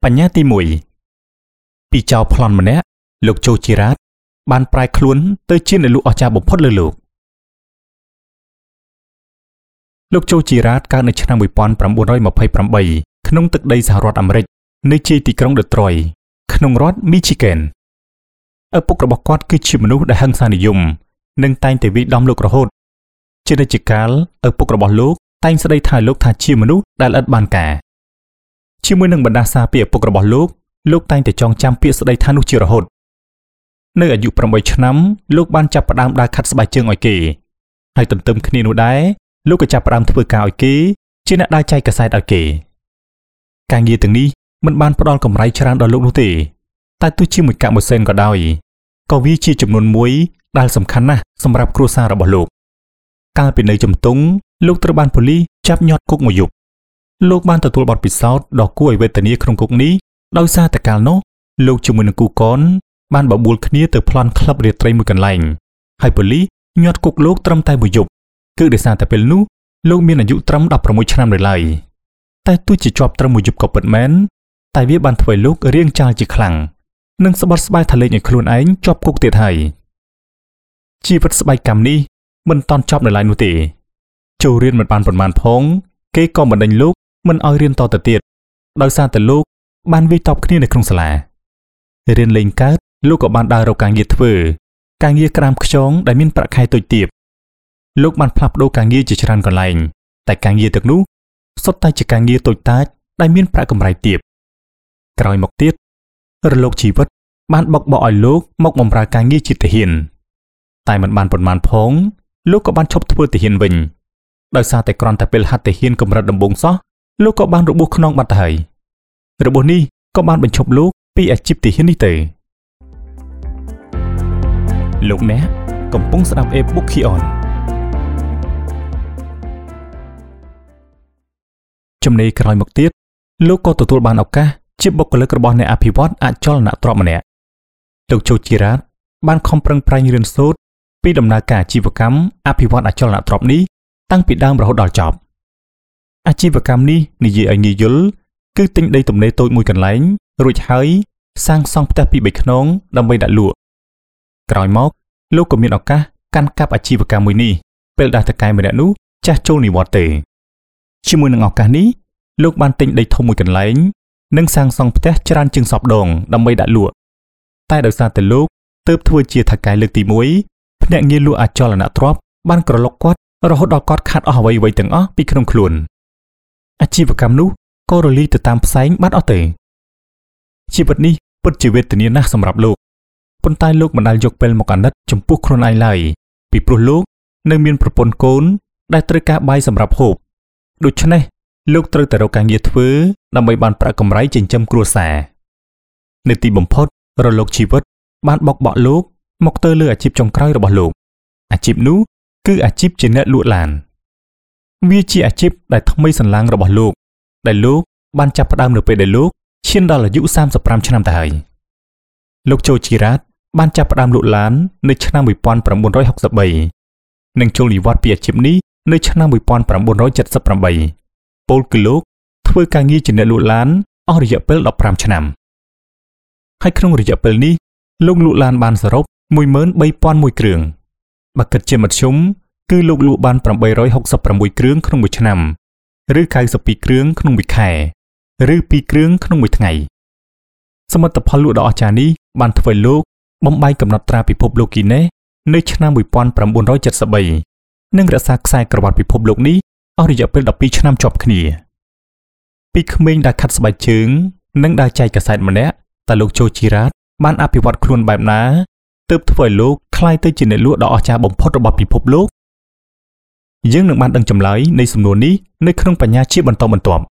បញ្ញាទី1ពីចៅប្លន់ម្នាក់លោកโจជីរ៉ាតបានប្រែខ្លួនទៅជាអ្នកលក់អស្ចារ្យបំផុតលើលោកโจជីរ៉ាតកើតនៅឆ្នាំ1928ក្នុងទឹកដីសហរដ្ឋអាមេរិកនៅជាយទីក្រុង Detroit ក្នុងរដ្ឋ Michigan ឪពុករបស់គាត់គឺជាមនុស្សដែលហិង្សានិយមនិងតែងតែវាយដំលោករហូតជានិច្ចកាលឪពុករបស់លោកតែងស្ដីថាលោកថាជាមនុស្សដែលឥតបានការជាមួយនឹងបណ្ដាសាពីឪពុករបស់លោកតែងតែចងចាំពាក្យស្ដីថានោះជារហូតនៅអាយុ8ឆ្នាំលោកបានចាប់ផ្ដើមដើរខាត់ស្បែកជើងឲ្យគេហើយទន្ទឹមគ្នានោះដែរលោកក៏ចាប់ផ្ដើមធ្វើការឲ្យគេជាអ្នកដើរចែកកាសែតឲ្យគេការងារទាំងនេះមិនបានផ្ដល់កម្រៃច្រើនដល់លោកនោះទេតែទោះជាមួយកាក់មួយសេនក៏ដោយក៏វាជាចំនួនមួយដែលសំខាន់ណាស់សម្រាប់គ្រួសាររបស់លោកកាលពីនៅជំទង់លោកត្រូវបានប៉ូលីសចាប់ញាត់គុកមួយយប់លោកបានទទួលបទពិសោធន៍ដ៏គួរឲ្យវេទនាក្នុងគុកនេះដោយសារតែកាលនោះលោកជាមួយនឹងគូកនបានបបួលគ្នាទៅប្លន់ក្លឹបរាត្រីមួយកន្លែងហើយប៉ូលីសញាត់គុកលោកត្រឹមតែមួយយប់គឺដោយសារតែពេលនោះលោកមានអាយុត្រឹម16ឆ្នាំនៅឡើយតែទោះជាជាប់ត្រឹមមួយយប់ក៏ពិតមែនតែវាបានធ្វើឲ្យលោករាងចាលជាខ្លាំងនិងស្បត់ស្បាយថាលេងឲ្យខ្លួនឯងជាប់គុកទៀតហើយជីវិតស្បែកកម្មនេះមិនតាន់ចប់នៅឡើយនោះទេចូលរៀនមិនបានប៉ុន្មានផងគេក៏បណ្ដេញលោកមិនឲ្យរៀនតទៅទៀតដោយសារតែលោកបានវាយតប់គ្នានៅក្នុងសាលារៀនលេងកើតលោកក៏បានដើររកការងារធ្វើការងារក្រាមខ្យងដែលមានប្រាក់ខែតូចទាបលោកបានផ្លាស់ប្ដូរការងារជាច្រើនកន្លែងតែការងារទាំងនោះសុទ្ធតែជាការងារតូចតាចដែលមានប្រាក់កម្រៃទាបក្រោយមកទៀតរលកជីវិតបានបោកបក់ឲ្យលោកមកបម្រើការងារជាទាហានតែមិនបានប៉ុន្មានផងលោកក៏បានឈប់ធ្វើទាហានវិញដោយសារតែគ្រាន់តែពេលហាត់ទាហានកម្រិតដំបូងសោះលោកក៏បានរបួសខ្នងបាត់ទៅហើយរបួសនេះក៏បានបញ្ឈប់លោកពីអាជីពទាហាននេះទៅលោកអ្នកកំពុងស្ដាប់ e-book Kion ចំណេះក្រោយមកទៀតលោកក៏ទទួលបានឱកាសជាបុគ្គលិករបស់អ្នកអភិវឌ្ឍអចលនទ្រព្យម្នាក់លោកโจជីរ៉ាតបានខំប្រឹងប្រែងរៀនសូត្រពីដំណើរការអាជីវកម្មអភិវឌ្ឍអចលនទ្រព្យនេះតាំងពីដើមរហូតដល់ចប់អាជីវកម្មនេះនិយាយឲ្យងាយយល់គឺទិញដីទំនេរតូចមួយកន្លែងរួចហើយសាងសង់ផ្ទះពីរ3ខ្នងដើម្បីដាក់លក់ក្រោយមកលោកក៏មានឱកាសកាន់កាប់អាជីវកម្មមួយនេះពេលដែលតកែម្នាក់នោះចាស់ចូលនិវត្តន៍ទៅជាមួយនឹងឱកាសនេះលោកបានទិញដីធំមួយកន្លែងនិងសាងសង់ផ្ទះច្រើនជាងសពដងដើម្បីដាក់លក់តែដោយសារតែលោកទើបធ្វើជាថៅកែលើកទី1ភ្នាក់ងារលក់អចលនទ្រព្យបានក្រឡុកគាត់រហូតដល់គាត់ខាត់អស់អ្វីៗទាំងអស់ពីក្នុងខ្លួនអាជីវកម្មនោះក៏រលាយទៅតាមផ្សែងបាត់អស់ទៅជីវិតនេះពិតជាវេទនាណាស់សម្រាប់លោកប៉ុន្តែលោកមិនដែលយកពេលមកអាណិតចំពោះខ្លួនឯងឡើយពីព្រោះលោកនៅមានប្រពន្ធកូនដែលត្រូវការបាយសម្រាប់ហូបដូច្នេះលោកត្រូវតែរកការងារធ្វើដើម្បីបានប្រាក់កម្រៃចិញ្ចឹមគ្រួសារនៅទីបំផុតរលកជីវិតបានបោកបក់លោកមកទៅលើអាជីពចុងក្រោយរបស់លោកអាជីពនោះគឺអាជីពជាអ្នកលក់ឡានវាជាអាជីពដែលថ្មីសន្លាងរបស់លោកដែលលោកបានចាប់ផ្ដើមនៅពេលដែលលោកឈានដល់អាយុ35ឆ្នាំទៅហើយលោកโจជីរ៉ាតបានចាប់ផ្ដើមលក់ឡាននៅឆ្នាំ1963និងចូលនិវត្តន៍ពីអាជីពនេះនៅឆ្នាំ1978ពលគឺលោកធ្វើការងារជាអ្នកលក់ឡានអស់រយៈពេល15ឆ្នាំហើយក្នុងរយៈពេលនេះលោកលក់ឡានបានសរុប 13001 គ្រឿងបើគិតជាមធ្យមគឺលោកលក់បាន866គ្រឿងក្នុងមួយឆ្នាំឬ92គ្រឿងក្នុងមួយខែឬ2គ្រឿងក្នុងមួយថ្ងៃសមិទ្ធផលលក់ដ៏អស្ចារ្យនេះបានធ្វើឲ្យលោកបំបែកកំណត់ត្រាពិភពលោក Guinness នៅឆ្នាំ1973និងរក្សាខ្សែក្រវ៉ាត់ពិភពលោកនេះអស់រយៈពេល12ឆ្នាំជាប់គ្នាពីក្មេងដែលខាត់ស្បែកជើងនិងដែលចែកកាសែតម្នាក់តែលោកโจជីរ៉ាតបានអភិវឌ្ឍខ្លួនបែបណាទើបធ្វើឲ្យលោកក្លាយទៅជាអ្នកលក់ដ៏អស្ចារ្យបំផុតរបស់ពិភពលោកយើងនឹងបានដឹងចម្លើយនៃសំណួរនេះនៅក្នុងបញ្ញាជាបន្តបន្ទាប់